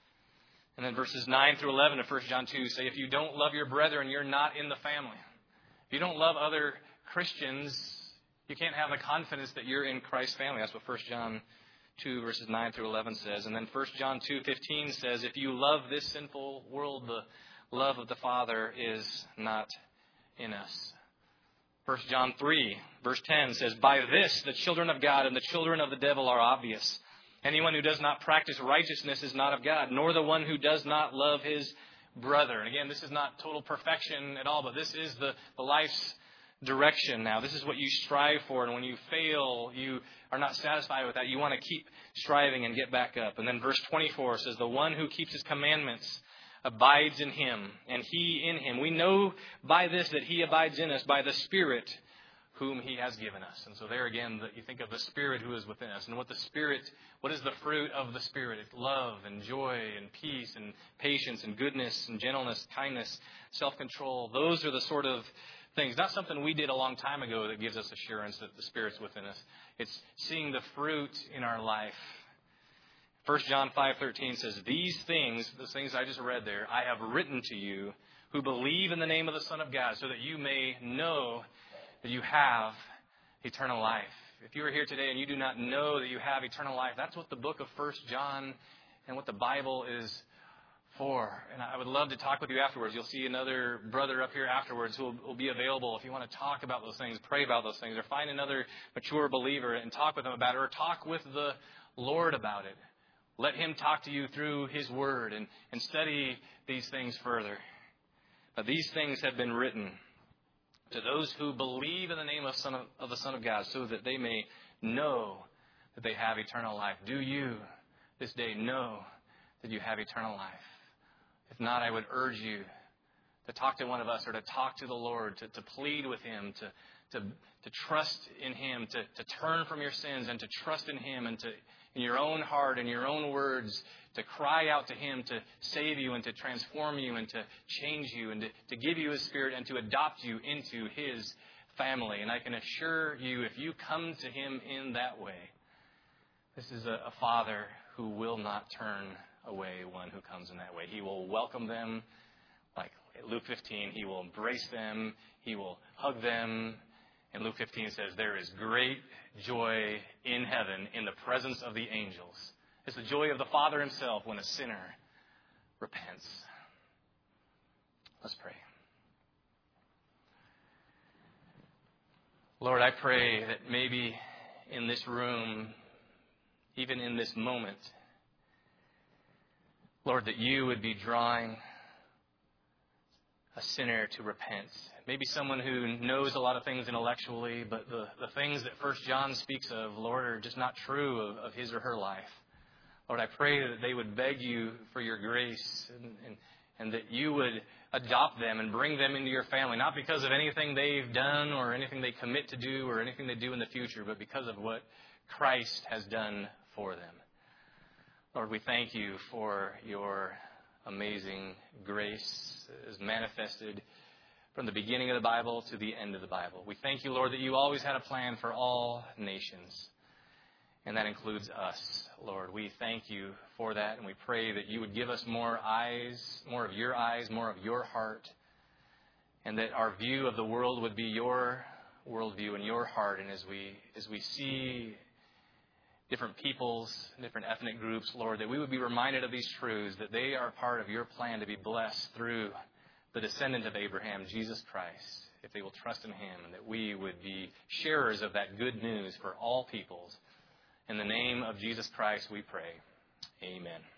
And then verses nine through eleven of First John two say, if you don't love your brethren, you're not in the family. If you don't love other Christians, you can't have the confidence that you're in Christ's family. That's what First John two verses nine through eleven says. And then First John two fifteen says, if you love this sinful world, the love of the Father is not in us. First John three verse ten says, by this the children of God and the children of the devil are obvious. Anyone who does not practice righteousness is not of God, nor the one who does not love his brother. And again, this is not total perfection at all, but this is the, the life's direction now. This is what you strive for. And when you fail, you are not satisfied with that. You want to keep striving and get back up. And then verse twenty-four says, the one who keeps his commandments abides in him, and he in him. We know by this that he abides in us by the Spirit whom he has given us. And so there again, you think of the Spirit who is within us. And what the Spirit, what is the fruit of the Spirit? It's love and joy and peace and patience and goodness and gentleness, kindness, self-control. Those are the sort of things, not something we did a long time ago that gives us assurance that the Spirit's within us. It's seeing the fruit in our life. First John five thirteen says, these things, the things I just read there, I have written to you who believe in the name of the Son of God, so that you may know that you have eternal life. If you are here today and you do not know that you have eternal life, that's what the book of First John and what the Bible is for. And I would love to talk with you afterwards. You'll see another brother up here afterwards who will, will be available if you want to talk about those things, pray about those things, or find another mature believer and talk with them about it, or talk with the Lord about it. Let Him talk to you through His Word and, and study these things further. But these things have been written to those who believe in the name of, Son of, of the Son of God, so that they may know that they have eternal life. Do you this day know that you have eternal life? If not, I would urge you to talk to one of us, or to talk to the Lord, to, to plead with Him, to, to, to trust in Him, to, to turn from your sins and to trust in Him, and to, in your own heart and your own words, to cry out to Him to save you and to transform you and to change you and to, to give you His Spirit and to adopt you into His family. And I can assure you, if you come to Him in that way, this is a, a Father who will not turn away one who comes in that way. He will welcome them. Like Luke fifteen, He will embrace them. He will hug them. And Luke fifteen says, there is great joy in heaven in the presence of the angels. It's the joy of the Father Himself when a sinner repents. Let's pray. Lord, I pray that maybe in this room, even in this moment, Lord, that you would be drawing a sinner to repent. Maybe someone who knows a lot of things intellectually, but the, the things that First John speaks of, Lord, are just not true of, of his or her life. Lord, I pray that they would beg you for your grace and, and, and that you would adopt them and bring them into your family, not because of anything they've done or anything they commit to do or anything they do in the future, but because of what Christ has done for them. Lord, we thank you for your amazing grace as manifested from the beginning of the Bible to the end of the Bible. We thank you, Lord, that you always had a plan for all nations, and that includes us, Lord. We thank you for that, and we pray that you would give us more eyes, more of your eyes, more of your heart, and that our view of the world would be your worldview and your heart. And as we as we see different peoples, different ethnic groups, Lord, that we would be reminded of these truths, that they are part of your plan to be blessed through the descendant of Abraham, Jesus Christ, if they will trust in him, and that we would be sharers of that good news for all peoples. In the name of Jesus Christ, we pray. Amen.